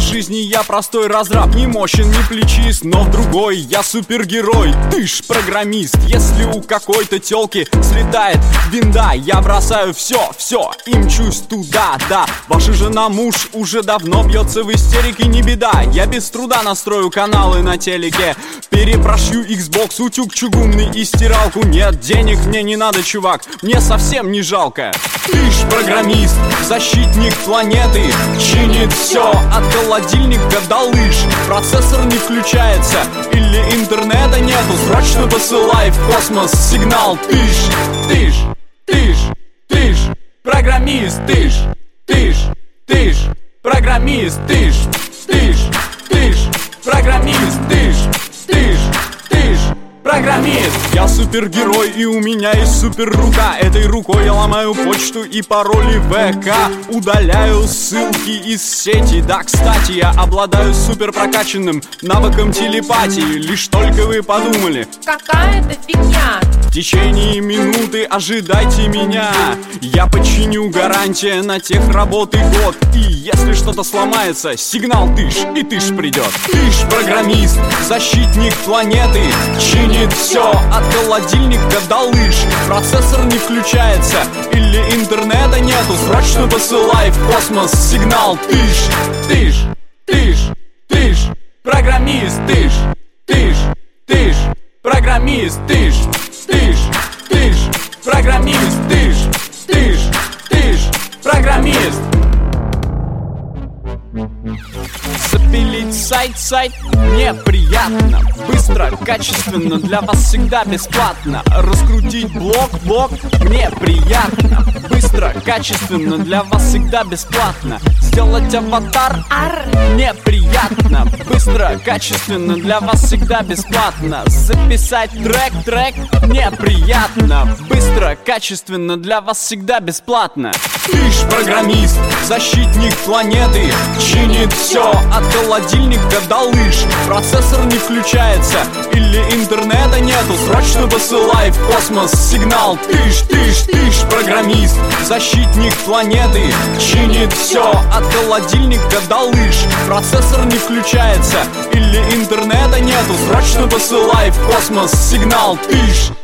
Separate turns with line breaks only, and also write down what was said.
жизни я простой разраб, не мощен, не плечист, но в другой я супергерой. Ты ж программист. Если у какой-то тёлки слетает винда, я бросаю все и мчусь туда, да. Ваша жена, муж уже давно бьется в истерике, не беда. Я без труда настрою каналы на телеке, перепрошью Xbox, утюг чугунный и стиралку. Нет, денег мне не надо, чувак, мне совсем не жалко. Ты ж программист, защитник планеты, чинит все от холодильника до лыж. Процессор не включается или интернета нету, срочно посылай в космос сигнал. Ты ж программист, ты ж программист, ты ж программист, ты ж программист. Я супергерой и у меня есть суперрука. Этой рукой я ломаю почту и пароли ВК, удаляю ссылки из сети. Да, кстати, я обладаю супер прокачанным навыком телепатии. Лишь только вы подумали,
какая-то фигня.
в течение минуты ожидайте меня. Я починю, гарантия на тех работы год. И если что-то сломается, сигнал тыш, и тыш придет. Ты ж программист, защитник планеты, чинит все от холодильника до лыж. Процессор не включается или интернета нету, срочно посылай в космос сигнал. Ты ж программист, ты ж программист, ты ж программист, ты ж программист. Запилить сайт неприятно, быстро, качественно, для вас всегда бесплатно. Раскрутить блок мне приятно, быстро, качественно, для вас всегда бесплатно. Сделать аватар неприятно, быстро, качественно, для вас всегда бесплатно. Записать трек неприятно, быстро, качественно, для вас всегда бесплатно. Ты ж программист, защитник планеты, чинит все от холодильника до лыж. Процессор не включается или интернета нету, срочно посылай в космос сигнал. Ты ж программист, защитник планеты, чинит все от холодильника до лыж. Процессор не включается или интернета нету, срочно посылай в космос сигнал. Ты ж